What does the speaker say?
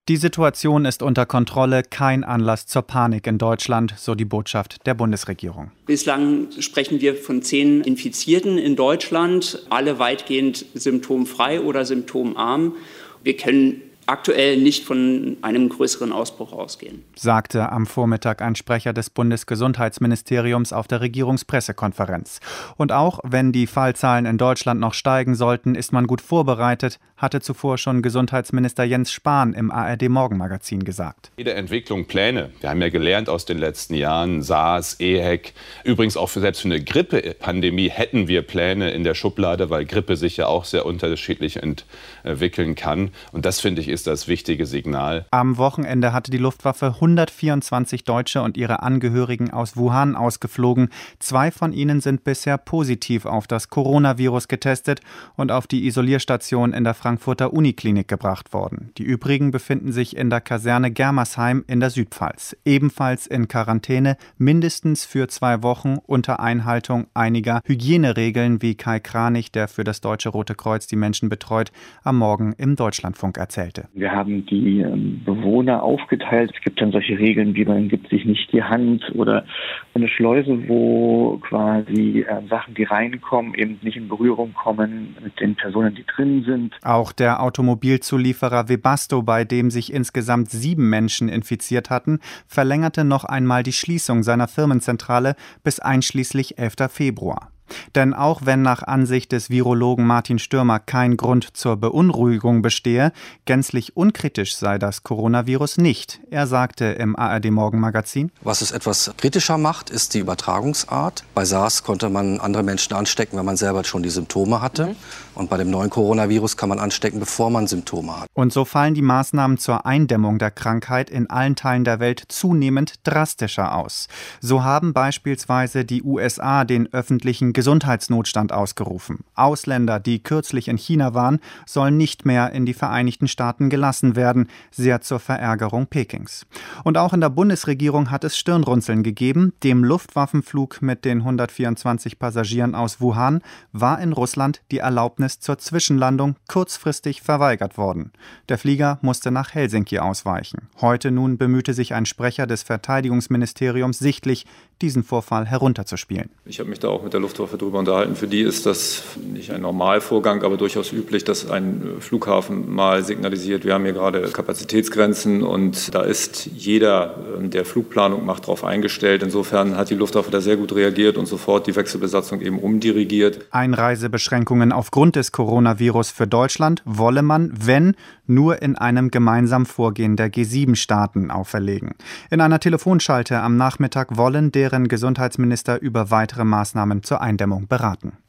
Die Situation ist unter Kontrolle, kein Anlass zur Panik in Deutschland, so die Botschaft der Bundesregierung. Bislang sprechen wir von 10 Infizierten in Deutschland, alle weitgehend symptomfrei oder symptomarm. Wir können aktuell nicht von einem größeren Ausbruch ausgehen, sagte am Vormittag ein Sprecher des Bundesgesundheitsministeriums auf der Regierungspressekonferenz. Und auch wenn die Fallzahlen in Deutschland noch steigen sollten, ist man gut vorbereitet, hatte zuvor schon Gesundheitsminister Jens Spahn im ARD-Morgenmagazin gesagt. Jede Entwicklung Pläne. Wir haben ja gelernt aus den letzten Jahren, SARS, EHEC. Übrigens auch selbst für eine Grippe-Pandemie hätten wir Pläne in der Schublade, weil Grippe sich ja auch sehr unterschiedlich entwickeln kann. Und das, finde ich, ist das wichtige Signal. Am Wochenende hatte die Luftwaffe 124 Deutsche und ihre Angehörigen aus Wuhan ausgeflogen. 2 von ihnen sind bisher positiv auf das Coronavirus getestet und auf die Isolierstation in der Frankfurter Uniklinik gebracht worden. Die übrigen befinden sich in der Kaserne Germersheim in der Südpfalz. Ebenfalls in Quarantäne, mindestens für 2 Wochen unter Einhaltung einiger Hygieneregeln, wie Kai Kranich, der für das Deutsche Rote Kreuz die Menschen betreut, am Morgen im Deutschlandfunk erzählte. Wir haben die Bewohner aufgeteilt. Es gibt dann solche Regeln, wie man gibt sich nicht die Hand oder eine Schleuse, wo quasi Sachen, die reinkommen, eben nicht in Berührung kommen mit den Personen, die drin sind. Auch der Automobilzulieferer Webasto, bei dem sich insgesamt 7 Menschen infiziert hatten, verlängerte noch einmal die Schließung seiner Firmenzentrale bis einschließlich 11. Februar. Denn auch wenn nach Ansicht des Virologen Martin Stürmer kein Grund zur Beunruhigung bestehe, gänzlich unkritisch sei das Coronavirus nicht. Er sagte im ARD-Morgenmagazin: Was es etwas kritischer macht, ist die Übertragungsart. Bei SARS konnte man andere Menschen anstecken, wenn man selber schon die Symptome hatte. Und bei dem neuen Coronavirus kann man anstecken, bevor man Symptome hat. Und so fallen die Maßnahmen zur Eindämmung der Krankheit in allen Teilen der Welt zunehmend drastischer aus. So haben beispielsweise die USA den öffentlichen Gesundheitsnotstand ausgerufen. Ausländer, die kürzlich in China waren, sollen nicht mehr in die Vereinigten Staaten gelassen werden, sehr zur Verärgerung Pekings. Und auch in der Bundesregierung hat es Stirnrunzeln gegeben. Dem Luftwaffenflug mit den 124 Passagieren aus Wuhan war in Russland die Erlaubnis zur Zwischenlandung kurzfristig verweigert worden. Der Flieger musste nach Helsinki ausweichen. Heute nun bemühte sich ein Sprecher des Verteidigungsministeriums sichtlich, diesen Vorfall herunterzuspielen. Ich habe mich da auch mit der Luftwaffe darüber unterhalten. Für die ist das nicht ein Normalvorgang, aber durchaus üblich, dass ein Flughafen mal signalisiert, wir haben hier gerade Kapazitätsgrenzen und da ist jeder, der Flugplanung macht, darauf eingestellt. Insofern hat die Luftwaffe da sehr gut reagiert und sofort die Wechselbesatzung eben umdirigiert. Einreisebeschränkungen aufgrund des Coronavirus für Deutschland wolle man, wenn, nur in einem gemeinsamen Vorgehen der G7-Staaten auferlegen. In einer Telefonschalte am Nachmittag wollen deren Gesundheitsminister über weitere Maßnahmen zur Eindämmung beraten.